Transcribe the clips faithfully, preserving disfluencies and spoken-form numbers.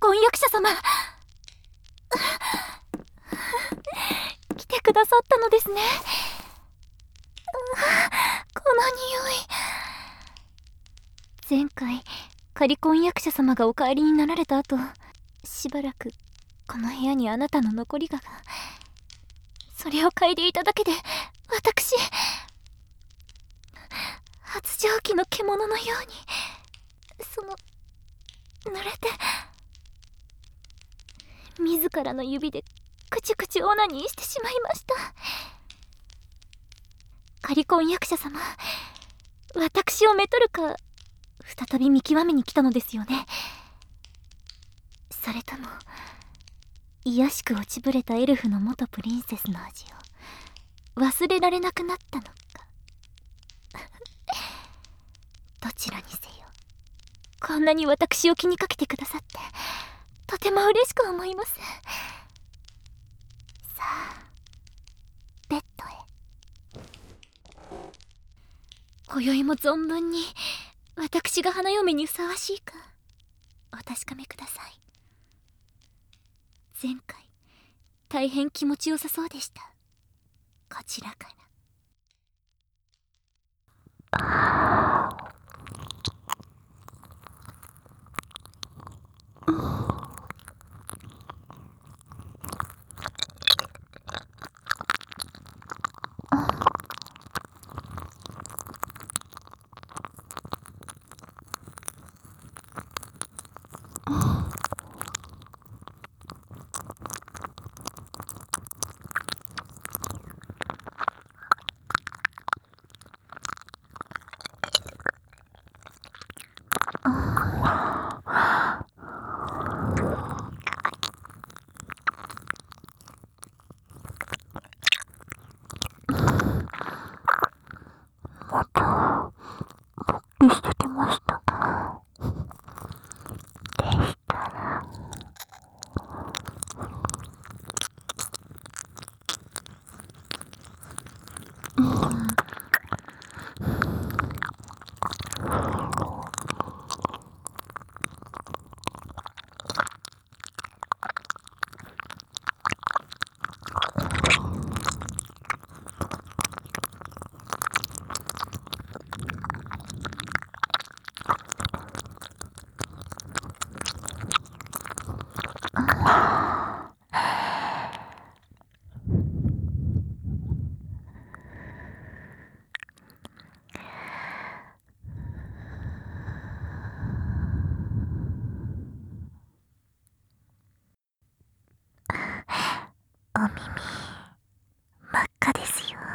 婚約者様来てくださったのですね。この匂い。前回仮婚約者様がお帰りになられた後、しばらくこの部屋にあなたの残りががそれを嗅いでいただけで、私発情期の獣のようにその濡れて、自らの指でくちくちオナニーしてしまいました。仮婚約者様、私をめとるか再び見極めに来たのですよね。それとも卑しく落ちぶれたエルフの元プリンセスの味を忘れられなくなったのかどちらにせよ、こんなに私を気にかけてくださってとても嬉しく思います。さあ、ベッドへ。今宵も存分に私が花嫁にふさわしいかお確かめください。前回大変気持ちよさそうでした。こちらから。お耳真っ赤ですよ。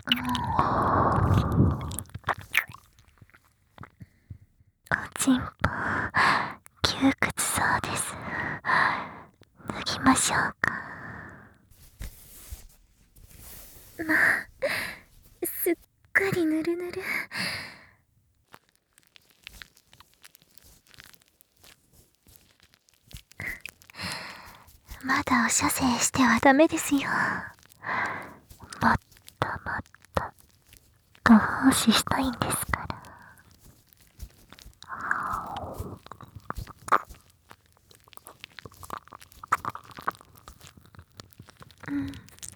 おちんぽ窮屈そうです。脱ぎましょうか。まあ、すっかりぬるぬる。まだお射精してはダメですよ。もっともっとご奉仕したいんですから。うん。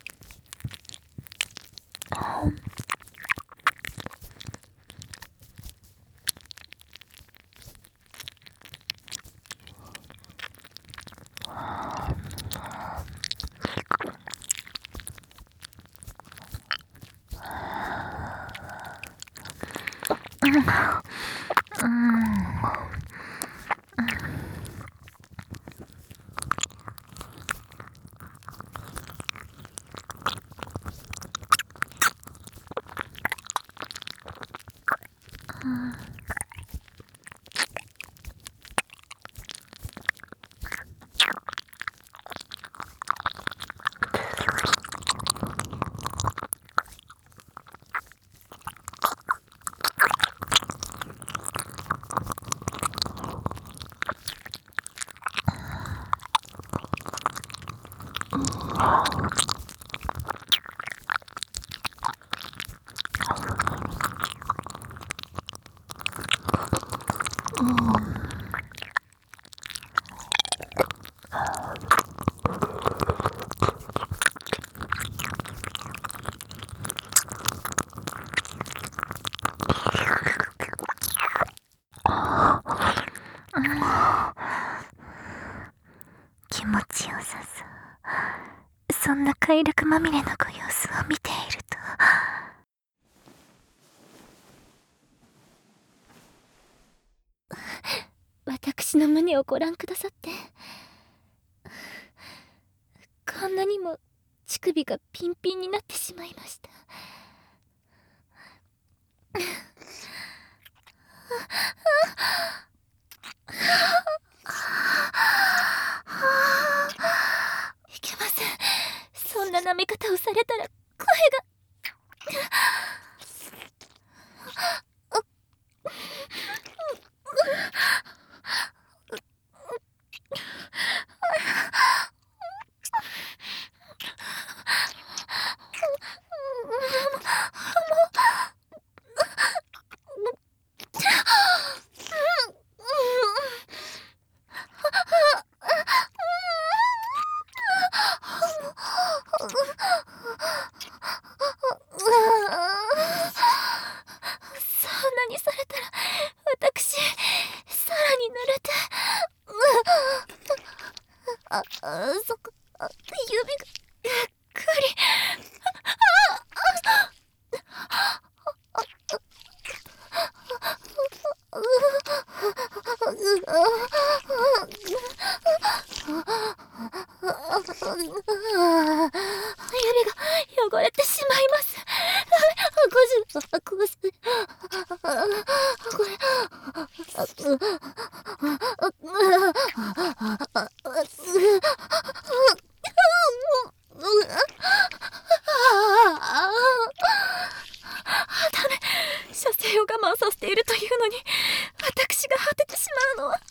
うん。気持ちよさそう。そんな快楽まみれのご様子を見ていると、私の胸をご覧くださって。こんなにも乳首がピンピンになってしまいました。いけません。そんな舐め方をされたら声が。そんなにされたら私さらに濡れて。ああ、そっか。あ、指がゆっくり。指が汚れてしまいます。ごじ、ごじ、これ。ダメ。射精を我慢させているというのに、私が果ててしまうのは。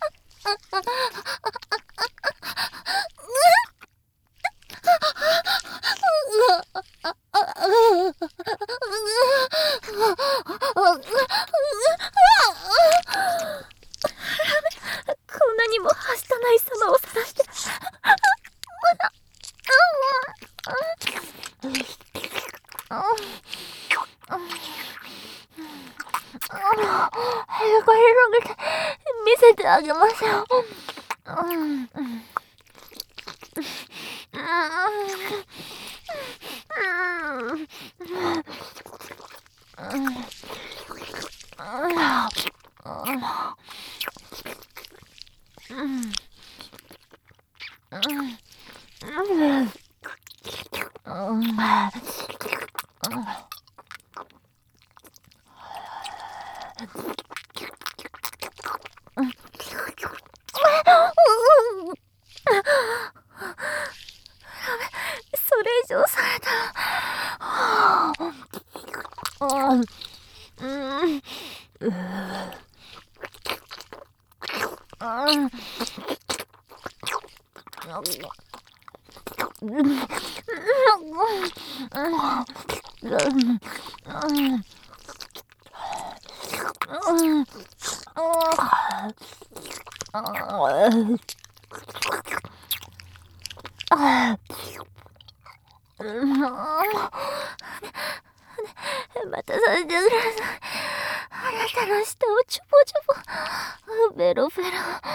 こんなにもはしたない様を晒して。早く広げて見せてあげましょう。うんうんまたさせてください。あなたの舌をちょぼちょぼ、ベロベロ。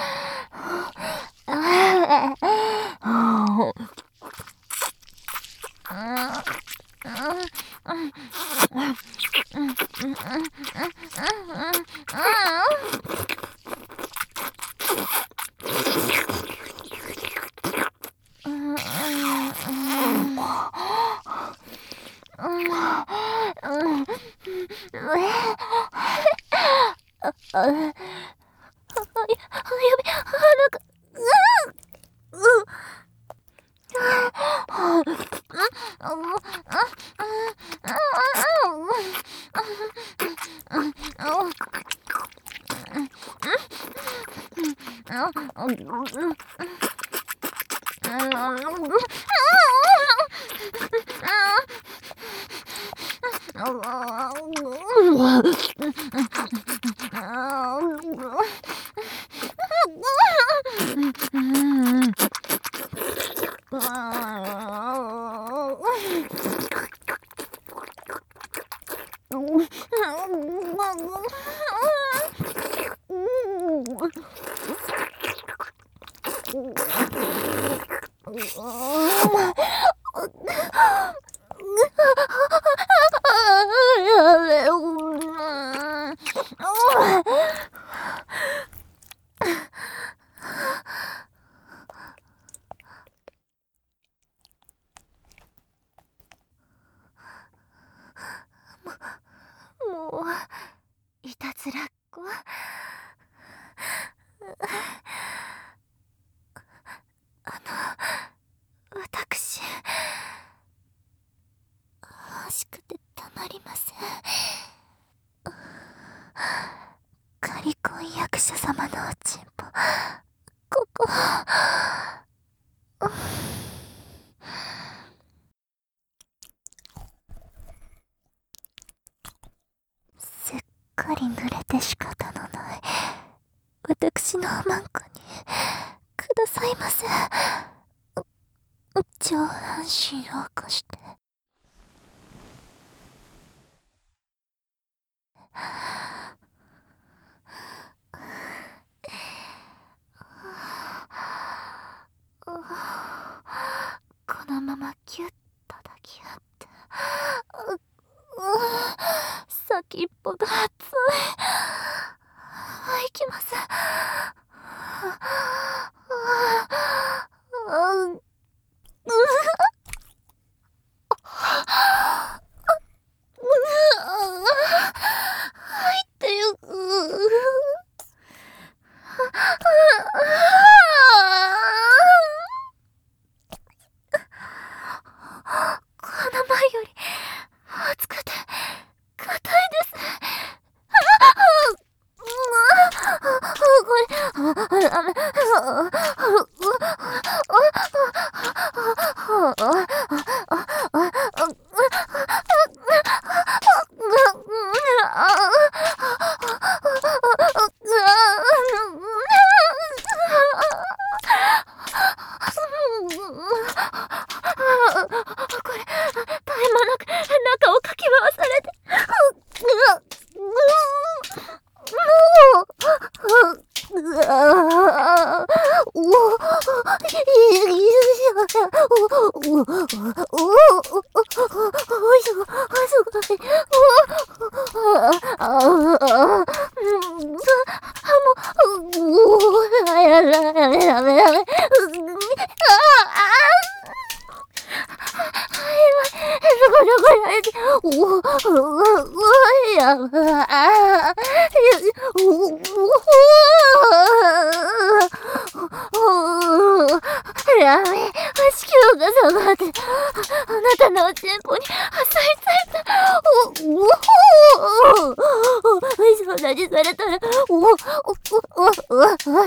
もういたずらっ子。あの私欲しくてたまりません。カリコン役者様のおちんぽ、ここすっかり濡れて仕方のない私のマンコにくださいませ。上半身を起こしてこのままキュッと抱き合って、先っぽが熱い。いきます。入ってゆく。この前より熱くて硬いです。これダメ。やべえ、子宮が下がって、あなたのおちんぽに挟みついた。お、お、お、お、そんなにされたら、お、お、お、お、お、お、はい、はい、はい、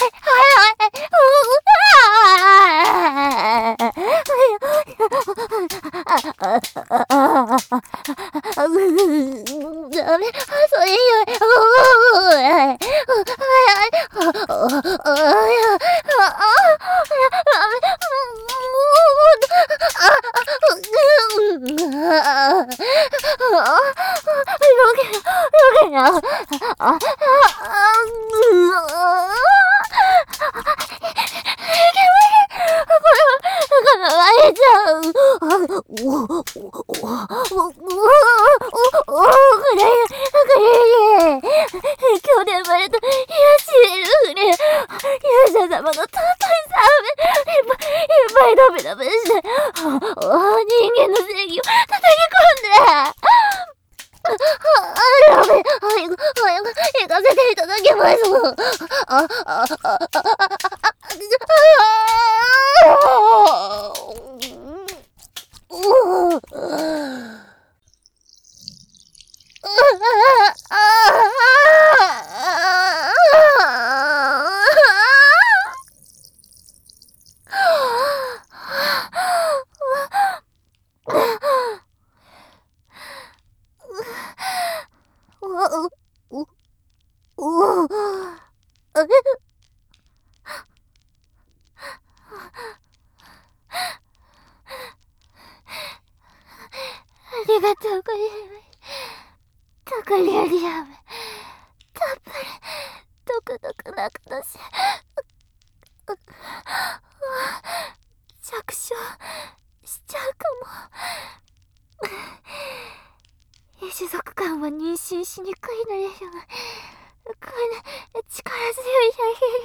ダメ、それ以外、今日で生まれた癒しいるね。勇者様の尊いさめ、いっぱいいっぱいダメダメして、人間の正義を叩き込んで、ダメ、早く早く行かせていただきます。あ、あ、あ、あ、あ、ありがとうございます。とかりありやめ。たっぷり、ドクドク泣くだし。着床しちゃうかも。種族間は妊娠しにくいのでしょうが、こんな力強い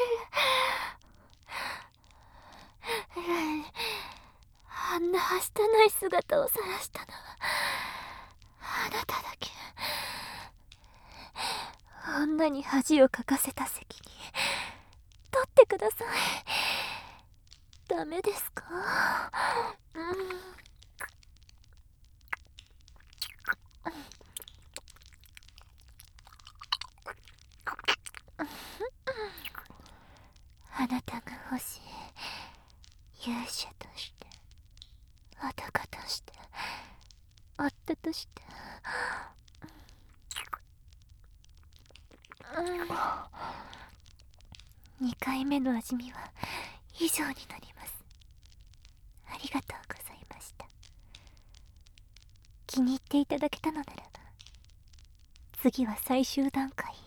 あんなはしたない姿を晒したのはあなただけ。女に恥をかかせた責任取ってください。ダメですか？うん、あなたが欲しい勇者として、男として、夫として、うん、にかいめの味見は以上になります。ありがとうございました。気に入っていただけたのならば、次は最終段階。